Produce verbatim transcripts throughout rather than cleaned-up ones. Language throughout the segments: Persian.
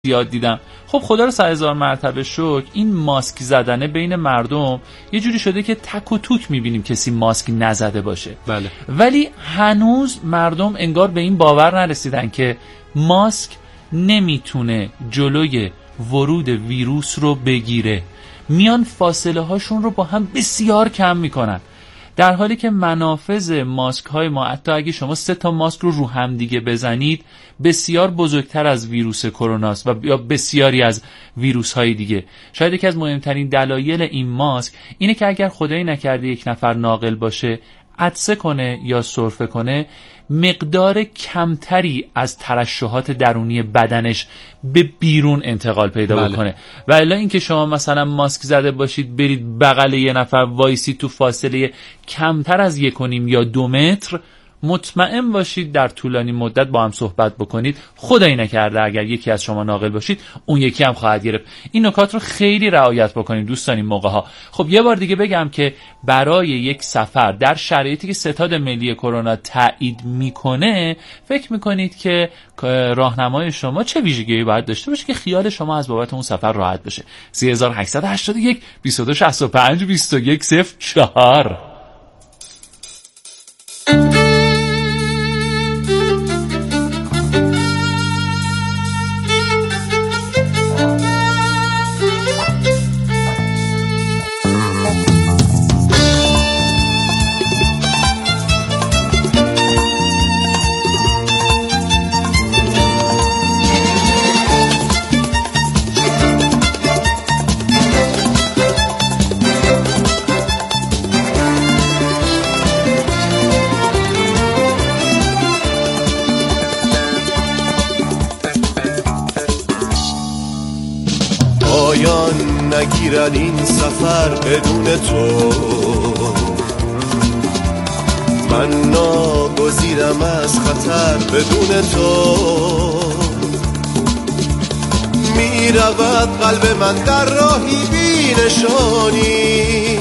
زیاد دیدم. خب خدا رو صد هزار مرتبه شکر این ماسک زدنه بین مردم یه جوری شده که تک و توک میبینیم کسی ماسک نزده باشه. بله. ولی هنوز مردم انگار به این باور نرسیدن که ماسک نمیتونه جلوی ورود ویروس رو بگیره. میان فاصله هاشون رو با هم بسیار کم میکنن، در حالی که منافذ ماسک های ما حتی اگه شما سه تا ماسک رو رو هم دیگه بزنید بسیار بزرگتر از ویروس کرونا است و یا بسیاری از ویروس های دیگه. شاید یکی از مهمترین دلایل این ماسک اینه که اگر خدایی نکرده یک نفر ناقل باشه، عطسه کنه یا سرفه کنه، مقدار کمتری از ترشحات درونی بدنش به بیرون انتقال پیدا بله. بکنه. و الا اینکه شما مثلا ماسک زده باشید برید بغل یه نفر وایسی تو فاصله کمتر از یک و نیم یا دو متر، مطمئن باشید در طولانی مدت با هم صحبت بکنید، خدایی نکرده اگر یکی از شما ناقل باشید اون یکی هم خواهد گرفت. این نکات رو خیلی رعایت بکنید دوستان این موقع ها. خب یه بار دیگه بگم که برای یک سفر در شرایطی که ستاد ملی کرونا تایید میکنه، فکر میکنید که راهنمای شما چه ویژگی‌ای باید داشته باشه که خیال شما از بابت اون سفر راحت بشه؟ سه هزار و هشتصد و هشتاد و یک بیست و دو شصت و پنج بیست و یک صفر چهار. نگیرن این سفر بدون تو، من ناگزیرم از خطر بدون تو. می رود قلب من در راهی بی نشانی،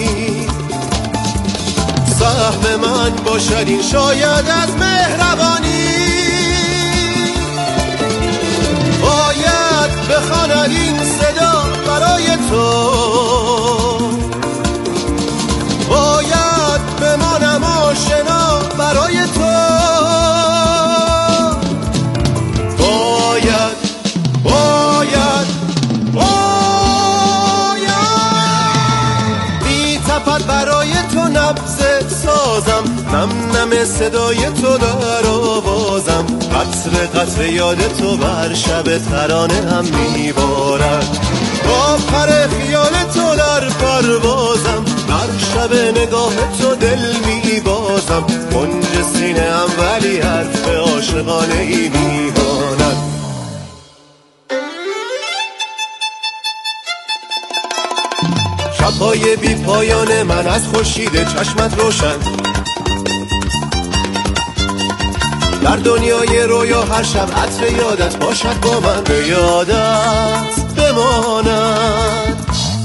سهم من باشد این شاید از مهربانی. باید بخواند این صدا برای تو، باید بمانم آشنا برای تو. باید باید باید میتپد برای تو نبض سازم، نم نم صدای تو در آوازم، قطر قطر یاد تو بر شب ترانه هم میبارد. با پر خیال تو در پروازم، در شب نگاه تو دل میبازم. کنج سینه هم ولی حرف عاشقانه ای میماند. شبهای بی پایان من از خورشید چشمت روشن، در دنیای رویا هر شب عطر یادت باشد با من، به یادت بماند.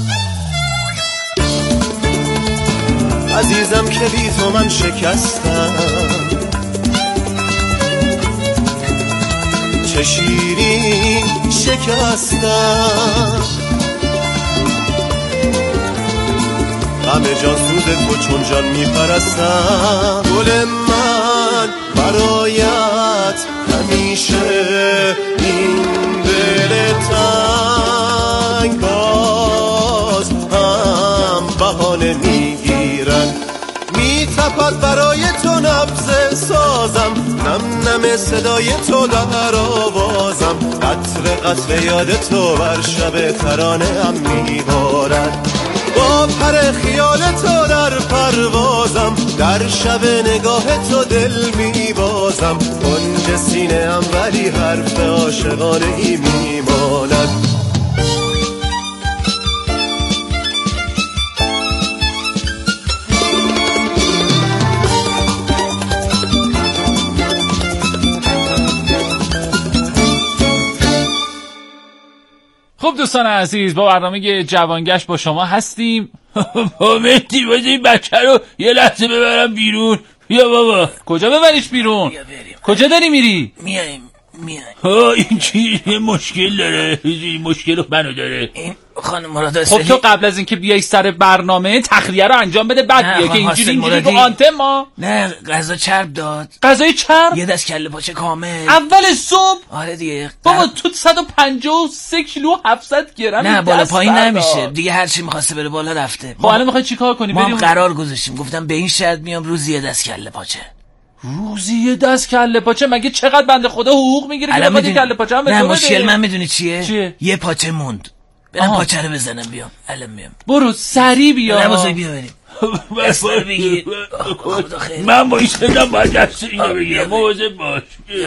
عزیزم که بی تو من شکستم، چه شیرین شکستم. همه جان سوز تو چون جان میپرستم. گل من برایت همیشه این دل تنگ، باز هم بهانه میگیرن. میتپد برای تو نبض سازم، نم نم صدای تو در آوازم، قطر قطر یاد تو بر شب ترانه هم میبارد. با پر خیال تو در پروازم، در شب نگاه تو دل میبازم. کنج سینه هم ولی حرف عاشقانه ای میماند. خب دوستان عزیز، با برنامه جوانگشت با شما هستیم. با مهدی باید این بچه رو یه لحظه ببرم بیرون. بیا بابا. کجا ببریش بیرون؟ کجا داری میری؟ میایم میای. ها این چی مشکل داره؟ مشکل منو داره. این خانم مراد خب تو قبل از اینکه بیای سر برنامه تخلیه رو انجام بده بعد بیا که اینجوری اینجوری تو آنتن ما. نه غذا چرب داد. غذای چرب؟ یه دست کله پاچه کامل اول صبح؟ آره دیگه. بابا تو صد و پنجاه و سه کیلو هفتصد گرم. نه بالا پایین نمیشه دیگه، هر چی می‌خواسته بره بالا رفته. خب الان می‌خوای چیکار کنی؟ بریم. ما قرار گذاشتیم، گفتم به این شرط میام روزی یه دست کله پاچه. روزی یه دست کله پاچه؟ مگه چقدر بنده خدا حقوق میگیره که بخواد کله پاچه هم بده؟ نه مشکل من میدونی چیه؟ چیه؟ یه پاچه موند. برم پاچه رو بزنم بیام. الان میام. برو سریع بیا. نه بزرگ بیا بریم. اسپار بگیر. خدا خیر. من با ایستادم باید دست اینو بگیرم. مواظب باش.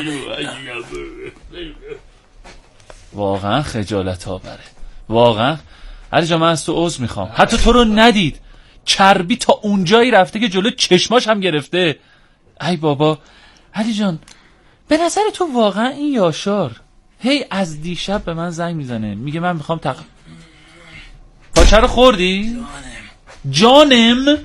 واقعا خجالت آوره. واقعا علی جان من از تو عذر میخوام. حتی تو رو ندید. چربی تا اونجایی رفته که جلو چشماش هم گرفته. ای بابا علی جان به نظر تو واقعا این یاشار هی از دیشب به من زنگ میزنه میگه من میخوام تق... پاچه رو خوردی؟ جانم جانم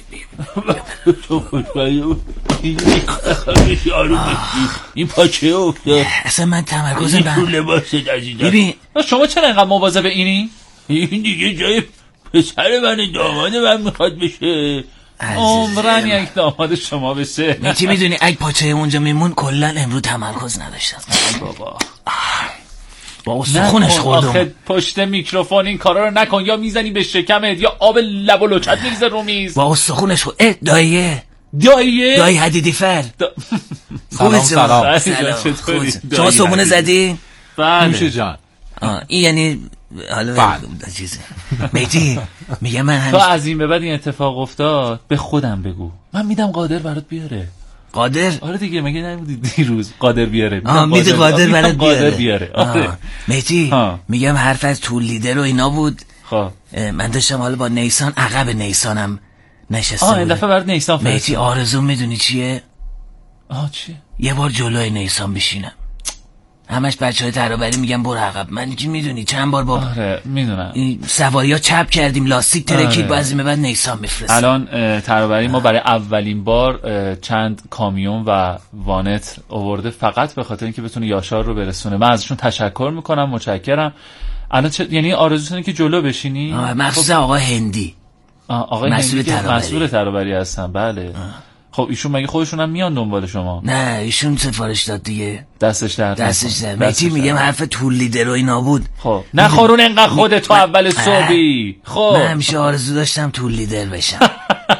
این پاچه افتاد اصلا من تمرکز من ببین شما چرا اینقدر مواظب اینی؟ این دیگه جای پسر من داماد من میخواد بشه. عمرن یک داماد شما بشه. میتی میدونی اگه پاچه اونجا میمون کلن امروز تمرکز نداشتم. بابا با استخونش خوردم. آخه پشت میکروفون این کارا رو نکن، یا میزنی به شکمت یا آب لب و لوچت میریزه رو میز. با استخونش خورد. اه داییه داییه دایی حدیدی فر دا... سلام سلام. سلام. شما صبونه زدی؟ بله نوشه جان. آه این یعنی حالا چیزه. میتی میگه من همیشه تو از این به بعد این اتفاق افتاد به خودم بگو، من میدم قادر برات بیاره. قادر؟ آره دیگه مگه نمیدی دیروز قادر بیاره؟ آه میده قادر برات بیاره. بیاره. آره میتی میگم حرف از طول لیدر و اینا بود. خب من داشتم حالا با نیسان عقب نیسانم نشسته آه این دفعه برات نیسان فرست. میتی آرزو میدونی چیه؟ آه چیه؟ یه بار جلوی نیسان بشینم. همش بچهای ترابری میگن برو عقب. من چی میدونی چند بار با آره میدونم این سواریا چپ کردیم لاستیک ترکید. آره. بعضی بعد نیسان میفرست. الان ترابری ما برای اولین بار چند کامیون و وانت آورده فقط به خاطر اینکه بتونه یاشار رو برسونه. من ازشون تشکر میکنم، متشکرم. الان چه... یعنی آرزوتونه که جلو بشینی؟ مخصوصا آقا هندی. آقای مسئول ترابری. مسئول ترابری هستن. بله. آه. خب ایشون مگه خودشون هم میان دنبال شما؟ نه ایشون سفارش داد دیگه. دستش در دستش در میتی میگم حرف طول لیدر و اینا بود. خب نخورون انقدر خودت تو اول صبحی. خب من همیشه آرزو داشتم طول لیدر بشم.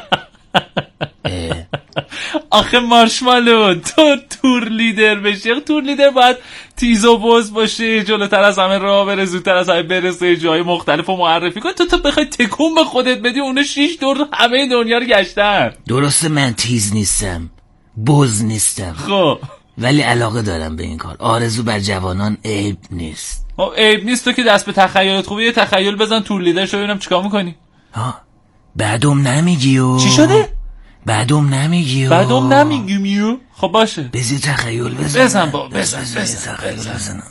آخه مارشمالو تو تور لیدر بشی. تور لیدر باید تیز و بز باشه، جلوتر از همه راه بره، زودتر از همه برسه، جای مختلف رو معرفی کن. تو تو بخوای تکون به خودت بدی اونه شیش دور همه دنیا رو گشتن. درسته من تیز نیستم، بز نیستم، خب ولی علاقه دارم به این کار. آرزو بر جوانان عیب نیست. خب عیب نیست. تو که دست به تخیلت خوبه یه تخیل بزن تور لیدر شو ببینم چیکار میکنی. ها بعدم نمیگی و چی شده؟ بعدم نمیگی و بعدم نمیگی میو. خب باشه بزی تخیل بزن. بزن با بزن بزن بزن تخیل بزن بزن.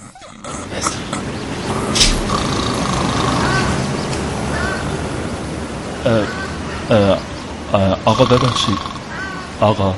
آقا ببخشید آقا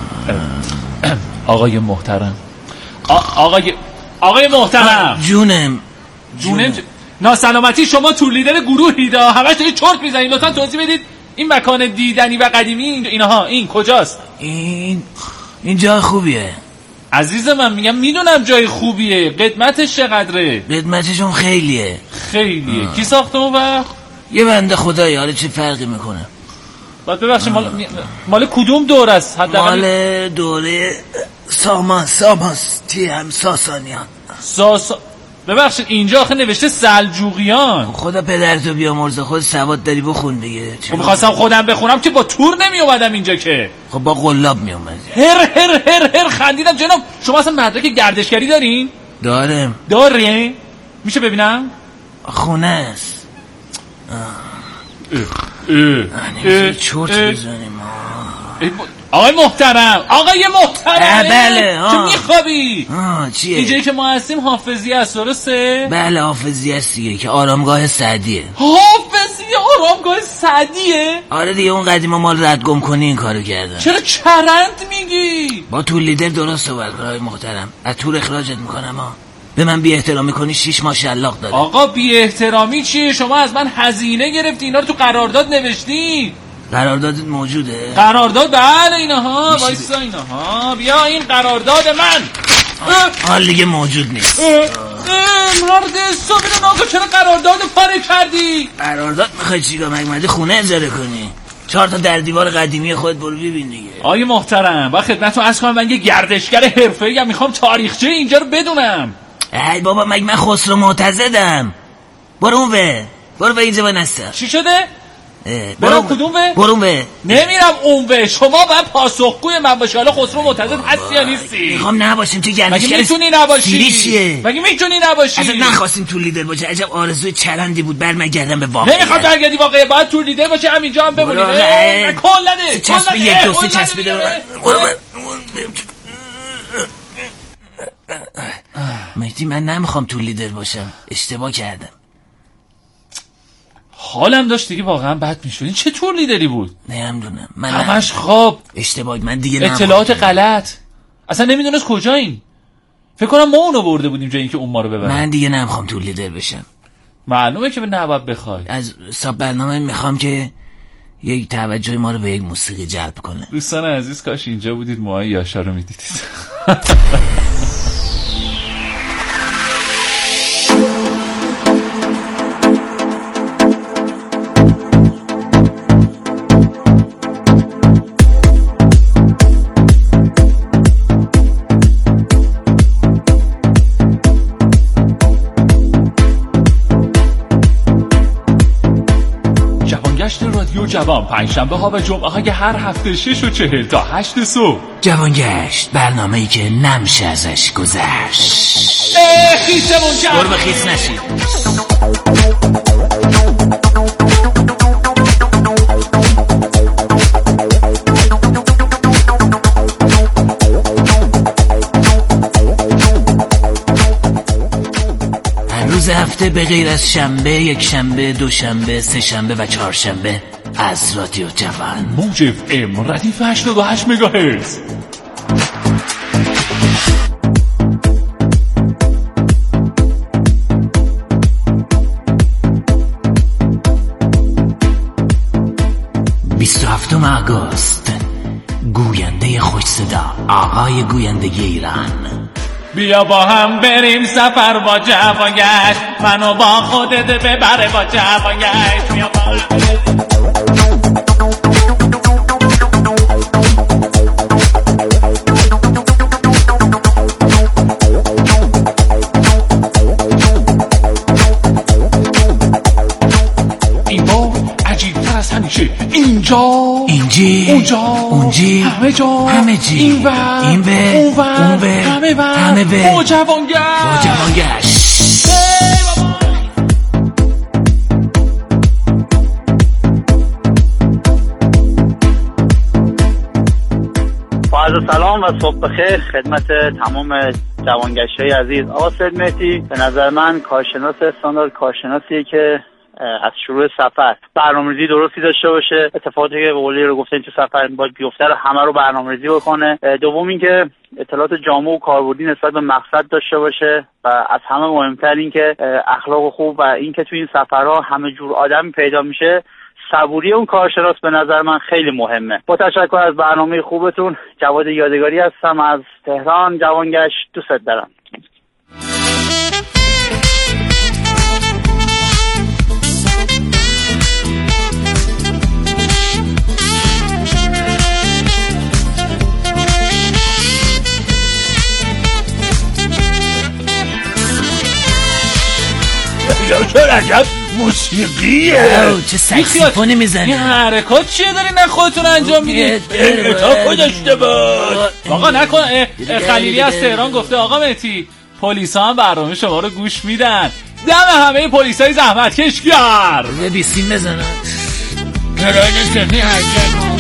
آقای محترم آقای آقای محترم جونم جونم ناسلامتی شما تور لیدر گروهی دا همش دارید چرت میزنید. لطفا توضیح بدید این مکان دیدنی و قدیمی اینها این کجاست؟ این این جای خوبیه عزیز من. میگم میدونم جای خوبیه. قدمتش چقدره؟ قدمتشون خیلیه. خیلیه آه. کی ساخته اون وقت؟ یه بنده خدایی. آره چه فرقی میکنه؟ بعد ببخشید مال مال کدوم دوره است؟ مال دوره سامان ساماستی هم ساسانیان. ساسا ببخشید اینجا آخه نوشته سلجوقیان. خدا پدرتو بیامرزه. خود سواد داری بخون دیگه. خب می‌خواستم خودم بخونم که با تور نمی اومدم اینجا که. خب با قلاب می اومدی. هر هر هر هر خندیدم. جناب شما اصلا مدرک گردشگری دارین؟ دارم. داره؟ میشه ببینم؟ خونه است. چرت بزنیم. آقای محترم آقای محترم بله چه میخوابی؟ چیه؟ اینجایی که ما هستیم حافظی هست درسته؟ بله حافظی هست دیگه که آرامگاه سعدیه. حافظی آرامگاه سعدیه؟ آره دیگه، اون قدیما مال ردگم کنی این کارو کردن. چرا چرند میگی؟ با تو لیدر درست صحبت کن آقای محترم، از تور اخراجت میکنم ها. به من بی احترامی کنی شیش ماه شلاق داره. آقا بی احترامی چیه؟ شما از من هزینه گرفتی، اینا رو تو قرارداد نوشتی. قرارداد موجوده؟ قرارداد بله اینها، وایسا اینها، بیا این قرارداد من. حال دیگه موجود نیست. مرد صبح ناگو چرا قرارداد پاره کردی؟ قرارداد میخوای چیکار؟ مگه خونه اجاره کنی؟ چهار تا در دیوار قدیمی خود برو ببین دیگه. آقای محترم با خدمتتون عرض کنم من یه گردشگر حرفه‌ای ام، میخوام تاریخچه اینجا رو بدونم. ای بابا مگه من خسرو معتزدم؟ برو اون به برو به اینجا نستا. چی شده؟ برو کدوم به؟ برو به. نمیرم اون به. شما باید پاسخگوی من باشی. حالا خسرو معتزد هستی یا نیستی؟ میخوام نباشیم تو گردشگر. مگه میتونی نباشی؟ چیه؟ مگه میتونی نباشی؟ اصلا نخواستیم تو لیدر باشه. عجب آرزوی چرندی بود. برمیگردم به واقعیت. نمیخوام برگردی واقعیت. باید تو لیدر باشه، همینجا هم بمونی. کلنده چسب یک دو سه چسبیده. مهدی من نمیخوام تو لیدر باشم، اشتباه کردم. حالم داشت دیگه واقعا بد میشد. این چه تور لیدری بود؟ نمیدونم من همش خواب اشتباه. من دیگه نمیخوام اطلاعات غلط، اصلا نمیدونست کجاییم. فکر کنم ما اونو برده بودیم جایی که اون ما رو ببره. من دیگه نمیخوام تو لیدر بشم. معلومه که به نباید بخوای. از ساب برنامه میخوام که یک توجه ما رو به یک موسیقی جلب کنه. دوستان عزیز کاش اینجا بودید موهای یاشا رو میدیدید. رادیو جوان پنجشنبه ها و جمعه های هر هفته شش و چهل تا هشت صبح. جوانگشت، برنامه‌ای که نمیشه ازش گذشت. خیسمون کرد. برو به خیس نشید. روز هفته به غیر از شنبه، یک شنبه، دو شنبه، سه شنبه و چهار شنبه از رادیو جوان موج اف ام ردیف هشتاد و هشت مگاهرتز. بیست و هفتم آگوست، گوینده خوش صدا، آقای گویندگی ایران. بیا با هم بریم سفر با جوانگشت، منو با خودت ببره با جوانگشت. بیا با هم این بار عجیب‌تر از همیشه. اینجا اینجی اونجا اونجی همه جا همه جی این ور این به اون ور اون به همه ور همه به با جوانگشت با جوانگشت. عرض سلام و صبح بخیر خدمت تمام جوانگشت‌های عزیز. آقا سید مهدی به نظر من کارشناس استاندارد کارشناسیه که از شروع سفر برنامه‌ریزی درستی داشته باشه، اتفاقاتی که به قولی رو گفتن تو سفر باید بیفته رو همه رو برنامه‌ریزی بکنه. دوم اینکه اطلاعات جامع و کاربردی نسبت به مقصد داشته باشه و از همه مهمتر اینکه اخلاق خوب و اینکه تو این سفرها همه جور آدمی پیدا میشه. صبوری اون کارشناس به نظر من خیلی مهمه. با تشکر از برنامه خوبتون. جواد یادگاری هستم از تهران. جوانگشت، دوست دارم. یا عجب موسیقیه. چه سکسیفونی میزنی؟ این حرکات چیه داری نه خودتون انجام میدید؟ اتاقو داشته باش. آقا نکن. خلیلی از تهران گفته آقا مهدی پلیسا هم برنامه شما رو گوش میدن. دم همه پلیسای زحمت کشگر به بیسیم بزنن. کرایه سرنی حرکت.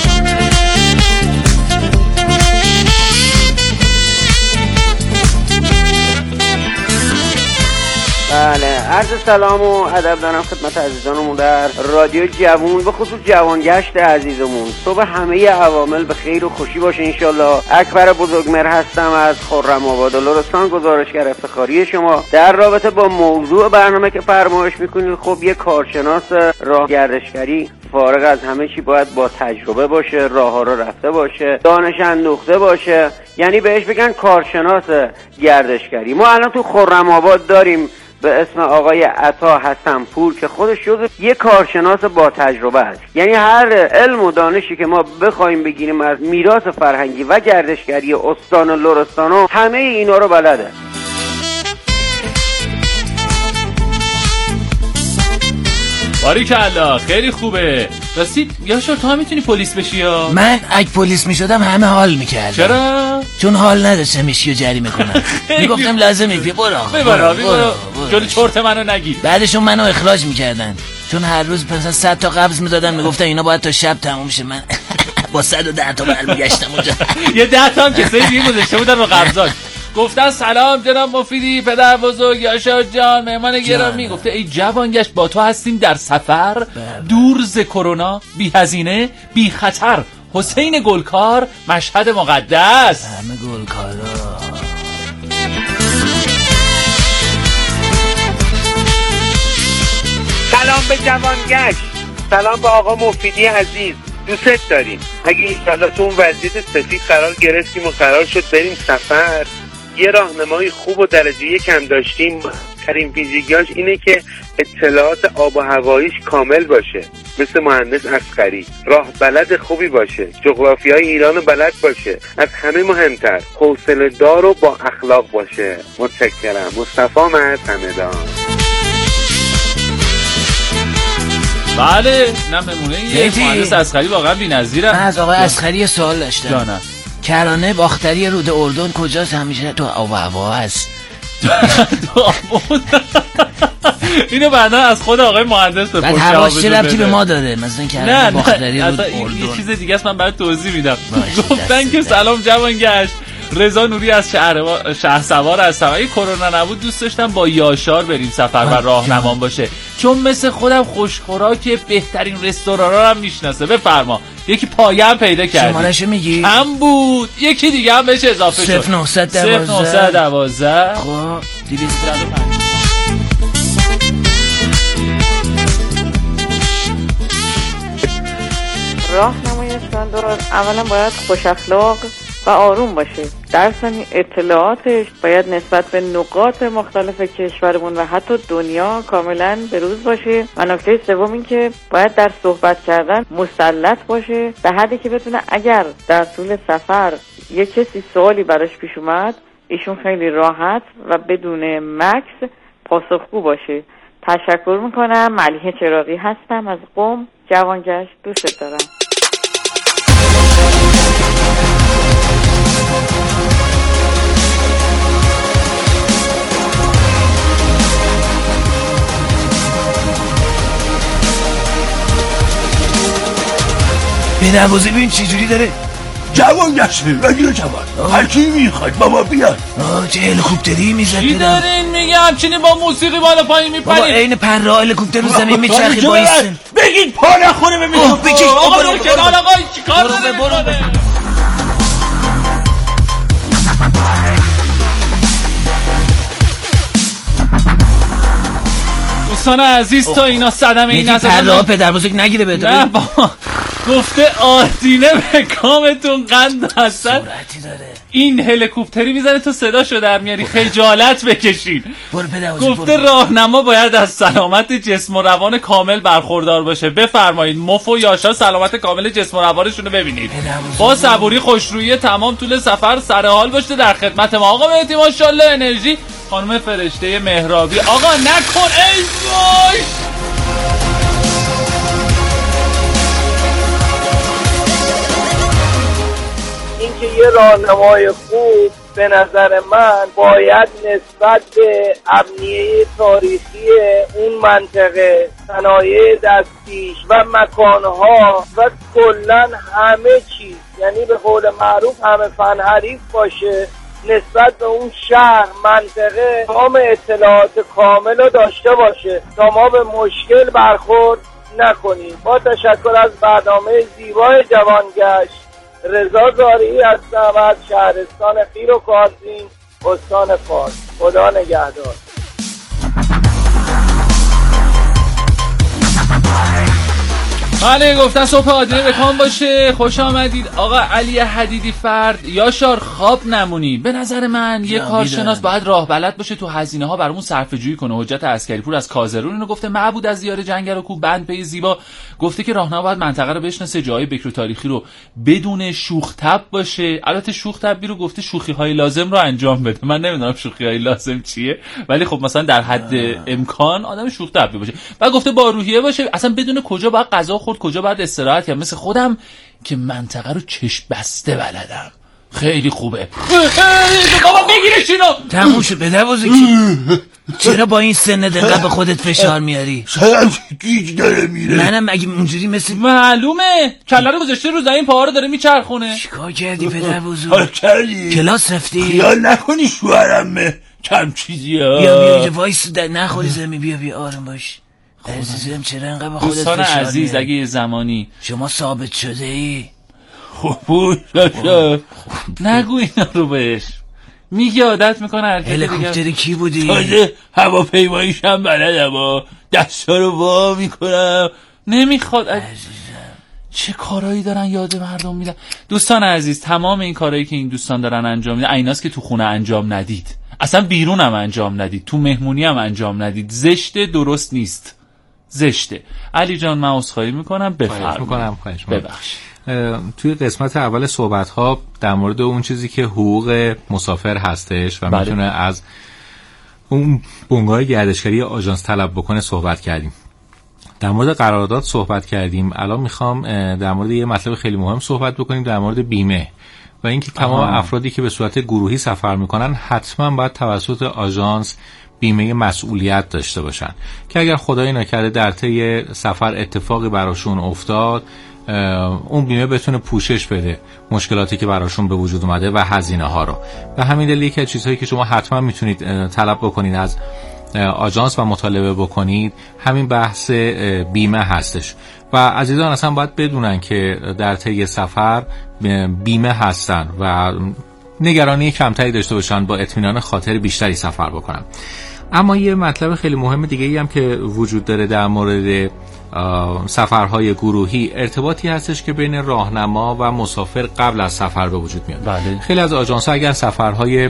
بله، عرض سلام و ادب دارم خدمت عزیزانمون در رادیو جوون، به خصوص جوانگشت عزیزمون. صبح همه عوامل به خیر و خوشی باشه انشالله. اکبر بزرگمهر هستم از خرم آباد و لرستان، گزارشگر افتخاری شما در رابطه با موضوع برنامه که فرمایش میکنید. خب یه کارشناس راه گردشگری فارغ از همه چی باید با تجربه باشه، راه ها رو رفته باشه، دانش اندوخته باشه، یعنی بهش بگن کارشناس گردشگری. ما الان تو خرم آباد داریم به اسم آقای عطا حسنپور که خودش جزو یه کارشناس با تجربه است. یعنی هر علم و دانشی که ما بخوایم بگیریم از میراث فرهنگی و گردشگری استان و لرستان و همه اینا رو بلده. باریکالله، خیلی خوبه. راستی یاشار تو هم میتونی پلیس بشی یا؟ من اگه پلیس میشدم همه حال میکردم. چرا؟ چون حال نداشتم میشیو جریمه کنم. میگفتم لازمه بیا برو ببرا ببرا جلوی چرت منو نگیر. بعدشون منو اخراج میکردن چون هر روز مثلا صد تا قبض میدادن، میگفتن اینا باید تا شب تموم شه. من با صد و ده تا برمیگشتم اونجا. یه ده تا هم کسایی دیگه گذاشته بودن رو قبضاش. گفتن سلام جناب مفیدی، پدر بزرگ، یاشار جان، مهمان گرامی. گفته ای جوانگشت با تو هستیم در سفر دور ز کرونا، بی هزینه بی خطر. حسین گلکار، مشهد مقدس. همه گلکارا. سلام به جوانگشت، سلام به آقا مفیدی عزیز، دوست داریم. اگه اینشالله تو اون وضعیت سفید قرار گرفتیم و قرار شد بریم سفر، یه راهنمای خوب و درجه یک هم داشتیم. ترین ویژگیاش اینه که اطلاعات آب و هواییش کامل باشه، مثل مهندس عسکری، راه بلد خوبی باشه، جغرافیای ایران بلد باشه، از همه مهمتر حوصله دار و با اخلاق باشه. متشکرم. مصطفی مرد همدان. بله، نمونه یه مهندس عسکری واقعا بی‌نظیره. من از آقای عسکری سوال داشتم. جانم. کرانه باختری رود اردن کجاست؟ همیشه تو آب و هوا هست. اینو بعدا از خود آقای مهندس بپرسید. بعد هواش چه ربطی به ما داره؟ مثلا کرانه باختری رود اردن. یه چیز دیگه است، من برات توضیح میدم. گفتن که سلام جوانگشت، رضا نوری از شهر شهرسوار هستم. اگه کرونا نبود دوست داشتم با یاشار بریم سفر و راهنمام باشه، چون مثل خودم خوشخوراک بهترین رستوران هم میشناسه. بفرما. یکی پایه هم پیدا کردی. شمارهشو میگی؟ هم بود. یکی دیگه هم بهش اضافه شد. صفر نه دوازده خب دویست و پنج. راهنمای استاندارد اولا باید خوش اخلاق و آروم باشه. در ثانی اطلاعاتش باید نسبت به نقاط مختلف کشورمون و حتی دنیا کاملا به روز باشه. و نکته سوم این که باید در صحبت کردن مسلط باشه، به حدی که بتونه اگر در طول سفر یک کسی سوالی براش پیش اومد، ایشون خیلی راحت و بدون مکث پاسخگو باشه. تشکر میکنم. ملیحه چراغی هستم از قم، جوانگشت. دوست دارم. به نوازه ببین چه جوری داره. جوان گشته بگیر جوان، هر کی میخواد بابا بیاد. آه چه هلیکوپتری میزد. چی دارین میگه؟ همچینی با موسیقی بالا پایین میپرید. بابا این پر هلیکوپتر رو زمین میچرخی با ایستن. بگید پا نخوره به میکروفون. بکش آقا برو کنار. آقا چیکار داری؟ دوستان عزیز تا اینا صدمه این نزدن. میگی پر پدر بزرگ نگیره بده. نه بابا گفته آدینه به کامتون قند هستن. این هلیکوپتری میزنه تو صداشو در میاری، خجالت بکشین. گفته راهنما باید از سلامت جسم و روان کامل برخوردار باشه. بفرمایید مف و یاشار سلامت کامل جسم و روانشون رو ببینید. با صبوری خوشرویی تمام طول سفر سر حال باشه در خدمت ما. آقا مهدی ماشاءالله انرژی. خانم فرشته مهرابی. آقا نکن ای وای. اینکه یه راهنمای خوب به نظر من باید نسبت به امنیه تاریخی اون منطقه، صنایع دستیش و مکانها و کلن همه چیز، یعنی به قول معروف همه فن حریف باشه نسبت به اون شهر منطقه تمام اطلاعات کامل رو داشته باشه تا ما به مشکل برخورد نکنیم. با تشکر از برنامه زیبای جوانگشت، رضا زارعی هستم از شهرستان خیر و کارزین، استان فارس. خدا نگهدار. بله، گفتن صبح عادله بکام باشه. خوش آمدید آقا علی حدیدی فرد. یاشار خواب نمونی. به نظر من یه کارشناس باید راه بلد باشه، تو هزینه ها برامون صرفه جویی کنه. حجت عسکری پور از کازرون اینو گفته. معبود از دیار جنگل و کو بند پی زیبا گفته که راهنما باید منطقه رو بشناسه، جای بکر و تاریخی رو بدون شوخ طبع باشه. البته شوخ طبعی رو گفته شوخی های لازم رو انجام بده. من نمیدونم شوخی های لازم چیه، ولی خب مثلا در حد امکان آدم شوخ طبعی باشه. بعد گفته با روحیه باشه، اصلا بدون کجا باید غذا خورد، کجا باید استراحت کرد. مثل خودم که منطقه رو چشم بسته بلدم. خیلی خوبه. بابا بگیرش اینو. تموم شد. به دوازه کی؟ چرا با این سن دقیقه به خودت فشار میاری؟ شاید گیج داره میره. منم اگه اونجوری مثل معلومه کله رو گذاشته رو زمین، پاها رو داره میچرخونه. چیکار کردی پدر بزرگ؟ حالا کردی؟ کلاس رفتی؟ خیال نکنی شوهرمه کم چیزی ها. بیا بیا وایس در نخوری زمین. بیا بیا آروم باش عزیزم. چرا انقدر به خودت فشار میاری؟ دوستان عزیز، اگه یه زمانی شما ثابت شده ای خوب شد نگو اینا رو بهش. میگه عادت میکنه حرکت دیگه. هلیکوپتر کی بودی؟ تازه هواپیماییش هم بلدم ها. دستا رو وا میکنم. نمیخواد عزیزم. چه کارایی دارن یاد مردم میدن. دوستان عزیز، تمام این کارهایی که این دوستان دارن انجام میدن ایناست که تو خونه انجام ندید، اصلا بیرون هم انجام ندید، تو مهمونی هم انجام ندید. زشته، درست نیست، زشته. علی جان من عذرخواهی میکنم. بفرمایید. میکنم خواهش میکنم. ببخشید. توی قسمت اول صحبت ها در مورد اون چیزی که حقوق مسافر هستش و بله. میتونه از اون بنگاه گردشگری آژانس طلب بکنه صحبت کردیم. در مورد قرارداد صحبت کردیم. الان میخوام در مورد یه مطلب خیلی مهم صحبت بکنیم، در مورد بیمه و اینکه تمام افرادی که به صورت گروهی سفر میکنن حتما باید توسط آژانس بیمه مسئولیت داشته باشن که اگر خدای نکرده در طی سفر اتفاقی براشون افتاد، اون بیمه بتونه پوشش بده مشکلاتی که براشون به وجود اومده و هزینه ها رو. به همین دلیل یکی از چیزهایی که شما حتما میتونید طلب بکنید از آژانس و مطالبه بکنید همین بحث بیمه هستش و عزیزان اصلا باید بدونن که در طی سفر بیمه هستن و نگرانی کمتری داشته باشن، با اطمینان خاطر بیشتری سفر بکنن. اما یه مطلب خیلی مهم دیگه ای هم که وجود داره در مورد سفرهای گروهی، ارتباطی هستش که بین راهنما و مسافر قبل از سفر به وجود میاد. بله. خیلی از آژانس‌ها اگر سفرهای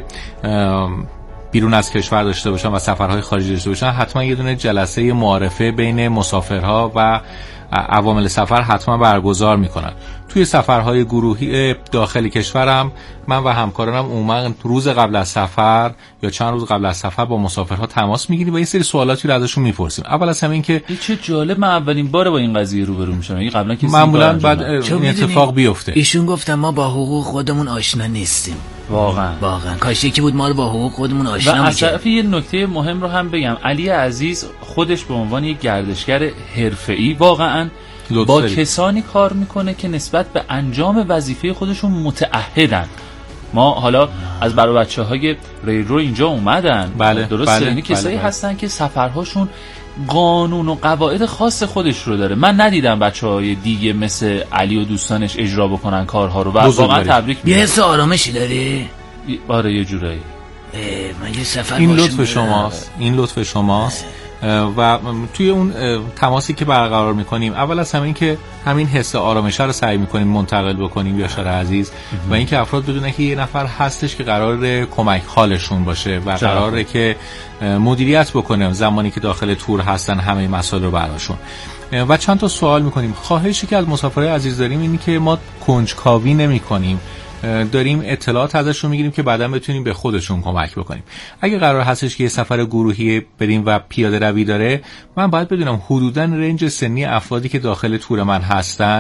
بیرون از کشور داشته باشن و سفرهای خارجی داشته باشن حتما یه دونه جلسه معارفه بین مسافرها و عوامل سفر حتما برگزار میکنن. توی سفرهای گروهی داخل کشورم من و همکارانم عموما روز قبل از سفر یا چند روز قبل از سفر با مسافرها تماس میگیریم و یه سری سوالاتی رو ازشون میپرسیم. اول از همه این که چه جالب، من اولین باره با این قضیه روبرو میشم. این قبلا که معمولا بعد این اتفاق بیفته. ایشون گفتن ما با حقوق خودمون آشنا نیستیم. واقعا واقعا کاش یکی بود ما رو با حقوق خودمون آشنا می‌کرد. و اصلا یه نکته مهم رو هم بگم، علی عزیز خودش به عنوان یک گردشگر حرفه‌ای واقعا با دارید. کسانی کار میکنه که نسبت به انجام وظیفه خودشون متعهدن. ما حالا از برای بچه‌های ریرو اینجا اومدن، بله، درسته؟ بله، یعنی کسایی بله، هستن که سفرهاشون قانون و قواعد خاص خودش رو داره. من ندیدم بچه‌های دیگه مثل علی و دوستانش اجرا بکنن کارها رو و واقعا تبریک میگم. یه حس آرامشی داری؟ آره یه جورایی. من یه سفر این لطف شماست. این لطف شماست. و توی اون تماسی که برقرار میکنیم اول از همه این که همین حس آرامش رو سعی میکنیم منتقل بکنیم یاشار عزیز و اینکه افراد بدونن که یه نفر هستش که قراره کمک حالشون باشه و قراره که مدیریت بکنه زمانی که داخل تور هستن همه مسائل رو براشون. و چند تا سوال میکنیم. خواهشی که از مسافرای عزیز داریم اینی که ما کنجکاوی نمیکنیم، داریم اطلاعات ازشون میگیریم که بعدا بتونیم به خودشون کمک بکنیم. اگه قرار هستش که یه سفر گروهی بریم و پیاده روی داره، من باید بدونم حدوداً رنج سنی افرادی که داخل تور من هستن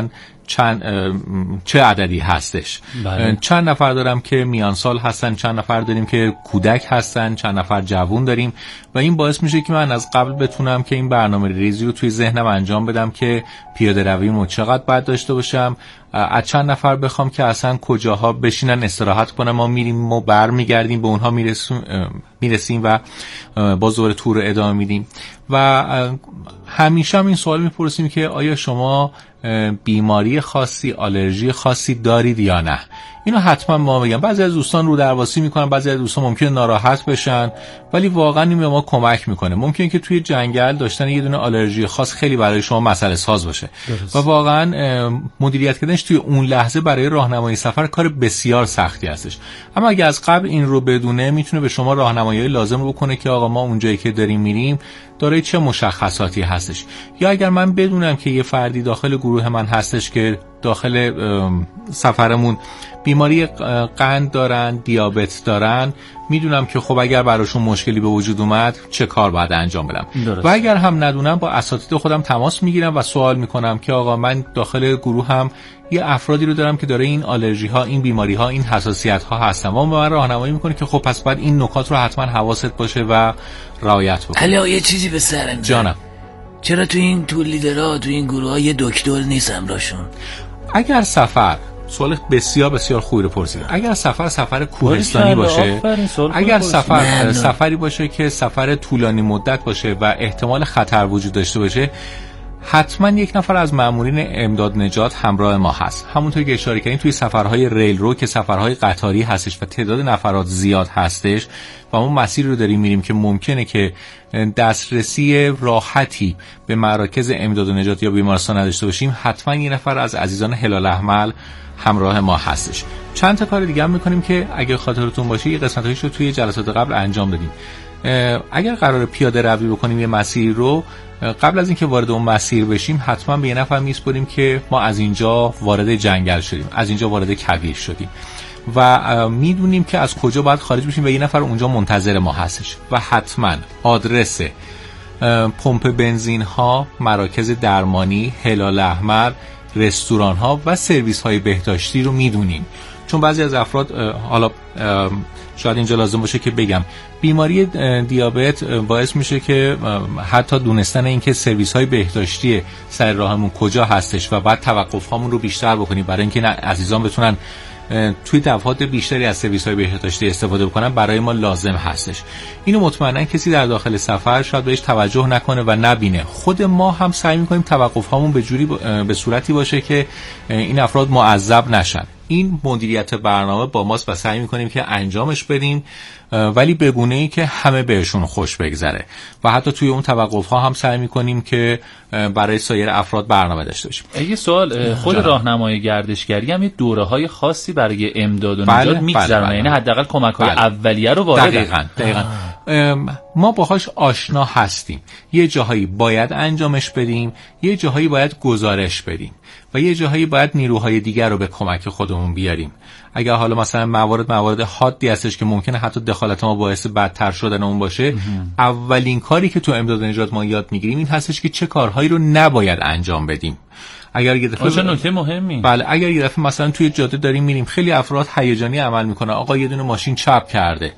چند چه عددی هستش. بله. چند نفر دارم که میان سال هستن، چند نفر داریم که کودک هستن، چند نفر جوان داریم و این باعث میشه که من از قبل بتونم که این برنامه ریزی رو توی ذهنم انجام بدم که پیاده رویمو چقدر باید داشته باشم، از چند نفر بخوام که اصلا کجاها بشینن استراحت کنن، ما میریم و برمیگردیم به اونها میرسیم میرسیم و باز دوباره تور ادامه میدیم. و همیشه هم این سوال میپرسیم که آیا شما بیماری خاصی، آلرژی خاصی دارید یا نه؟ اینو حتما ما میگم. بعضی از دوستان رو درواسی میکنن، بعضی از دوستان ممکنه ناراحت بشن، ولی واقعا این به ما کمک میکنه. ممکنه که توی جنگل داشتن یه دونه آلرژی خاص خیلی برای شما مسئله ساز باشه درست. و واقعا مدیریت کردنش توی اون لحظه برای راهنمایی سفر کار بسیار سختی هستش. اما اگه از قبل این رو بدونه، میتونه به شما راهنمایی لازم رو بکنه که آقا ما اونجایی که داریم میریم دارای چه مشخصاتی هستش. یا اگر من بدونم که یه فردی داخل گروه من هستش که داخل سفرمون بیماری قند دارن، دیابت دارن، میدونم که خب اگر براشون مشکلی به وجود اومد چه کار باید انجام بدم. درست. و اگر هم ندونم با اساتید خودم تماس میگیرم و سوال میکنم که آقا من داخل گروه هم یه افرادی رو دارم که داره این آلرژی ها، این بیماری ها، این حساسیت ها هستن و من راهنمایی میکنه که خب پس باید این نکات رو حتما حواست باشه و رعایت بکنی. علی یه چیزی به سرم جانم، چرا تو این تو لیدرها تو این گروه ها یه دکتر نیست همراهشون؟ اگر سفر سوال بسیار بسیار خوبی رو پرسید. اگر سفر سفر کوهستانی باشه، اگر سفر سفری باشه که سفر طولانی مدت باشه و احتمال خطر وجود داشته باشه، حتما یک نفر از مامورین امداد نجات همراه ما هست. همونطور که اشاره کردیم توی سفرهای ریل رو که سفرهای قطاری هستش و تعداد نفرات زیاد هستش و ما مسیر رو داریم میریم که ممکنه که دسترسی راحتی به مراکز امداد نجات یا بیمارستان نداشته باشیم، حتما یک نفر از عزیزان هلال احمر همراه ما هستش. چند تا کار دیگه هم میکنیم که اگه خاطرتون باشه یه قسمتایش رو توی جلسات قبل انجام دادیم. اگر قرار پیاده روی بکنیم یه مسیر رو، قبل از اینکه وارد اون مسیر بشیم حتما به یه نفر میسپریم که ما از اینجا وارد جنگل شدیم، از اینجا وارد کویر شدیم و میدونیم که از کجا باید خارج بشیم و یه نفر اونجا منتظر ما هستش و حتما آدرس پمپ بنزین ها، مراکز درمانی، هلال احمر، رستوران ها و سرویس های بهداشتی رو میدونیم. چون بعضی از افراد، حالا شاید اینجا لازم باشه که بگم، بیماری دیابت باعث میشه که حتی دونستن اینکه سرویس های بهداشتی سر راهمون کجا هستش و بعد توقف هامون رو بیشتر بکنیم برای اینکه عزیزان بتونن توی دفعات بیشتری از سرویس های بهداشتی استفاده بکنن، برای ما لازم هستش. اینو مطمئنا کسی در داخل سفر شاید بهش توجه نکنه و نبینه. خود ما هم سعی میکنیم توقف هامون به جوری به صورتی باشه که این افراد معذب نشن. این مدیریت برنامه با ماست و سعی میکنیم که انجامش بدیم، ولی به گونه‌ای که همه بهشون خوش بگذره و حتی توی اون توقف ها هم سعی میکنیم که برای سایر افراد برنامه داشته باشیم. یه سوال، خود راهنمای گردشگری هم یه دوره‌های خاصی برای امداد و نجات میگذرونه، یعنی حداقل کمک‌های اولیه رو وارد. دقیقاً دقیقاً ما باهاش آشنا هستیم. یه جاهایی باید انجامش بدیم، یه جاهایی باید گزارش بدیم و یه جاهایی باید نیروهای دیگر رو به کمک خودمون بیاریم. اگر حالا مثلا موارد موارد حادی هستش که ممکنه حتی دخالت ما باعث بدتر شدن اون باشه، اولین کاری که تو امداد نجات ما یاد میگیریم این هستش که چه کارهایی رو نباید انجام بدیم. اگر یه دفعه چه نکته مهمی، بله، اگر یه دفعه مثلا توی جاده داریم میریم، خیلی افراد هیجانی عمل میکنن، آقا یه دونه ماشین چپ کرده،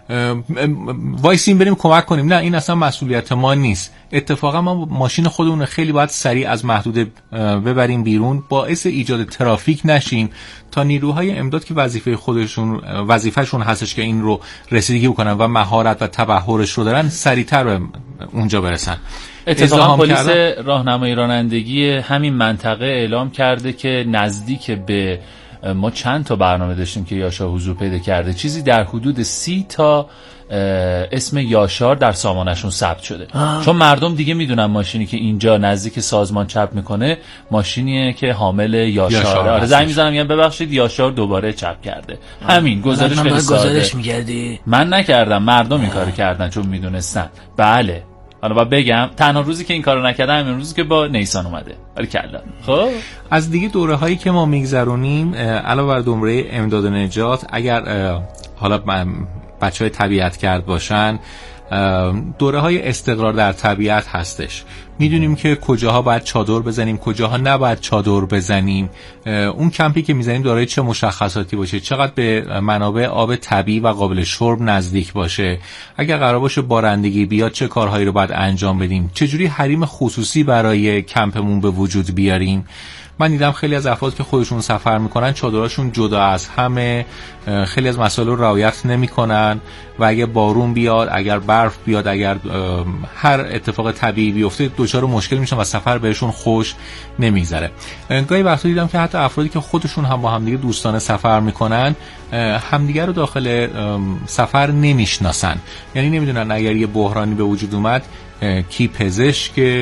وایسیم بریم کمک کنیم. نه، این اصلا مسئولیت ما نیست. اتفاقا ما ماشین خودمون خیلی باید سریع از محدوده ببریم بیرون، باعث ایجاد ترافیک نشیم تا نیروهای امداد که وظیفه خودشون وظیفهشون هستش که این رو رسیدگی بکنن و مهارت و تبحرش رو دارن، سریعتر به اونجا برسن. اتفاقا پلیس راهنمایی رانندگی همین منطقه اعلام کرده که نزدیک به، ما چند تا برنامه داشتیم که یاشار حضور پیدا کرده، چیزی در حدود سی تا اسم یاشار در سامانشون ثبت شده. آه. چون مردم دیگه میدونن ماشینی که اینجا نزدیک سازمان چپ میکنه ماشینیه که حامل یاشاره. آره، زنگ میزنم میگم ببخشید یاشار دوباره چپ کرده. آه. همین گزارش خیلی ساده. گزارش می‌کردی؟ من نکردم، مردم این کارو کردن چون میدونستن. بله، حالا با بگم تنها روزی که این کارو نکردم همین روزی که با نیسان اومده. ولی کلا خب از دیگه دوره هایی که ما میگذرونیم علاوه بر دوره امداد نجات، اگر حالا بچهای طبیعت کرد باشن، دوره های استقرار در طبیعت هستش. میدونیم که کجاها باید چادر بزنیم، کجاها نباید چادر بزنیم. اون کمپی که میزنیم دارای چه مشخصاتی باشه، چقدر به منابع آب طبیعی و قابل شرب نزدیک باشه، اگر قرار باشه بارندگی بیاد چه کارهایی رو باید انجام بدیم، چجوری حریم خصوصی برای کمپمون به وجود بیاریم. من دیدم خیلی از افراد که خودشون سفر میکنن چادراشون جدا از همه، خیلی از مسائل رو رعایت نمیکنن و اگه بارون بیاد، اگر برف بیاد، اگر هر اتفاق طبیعی بیفته دچار مشکل میشن و سفر بهشون خوش نمیگذره. گاهی وقتا دیدم که حتی افرادی که خودشون هم با همدیگه دوستانه سفر میکنن همدیگه رو داخل سفر نمیشناسن، یعنی نمیدونن اگر یه بحرانی به وجود اومد کی پزشک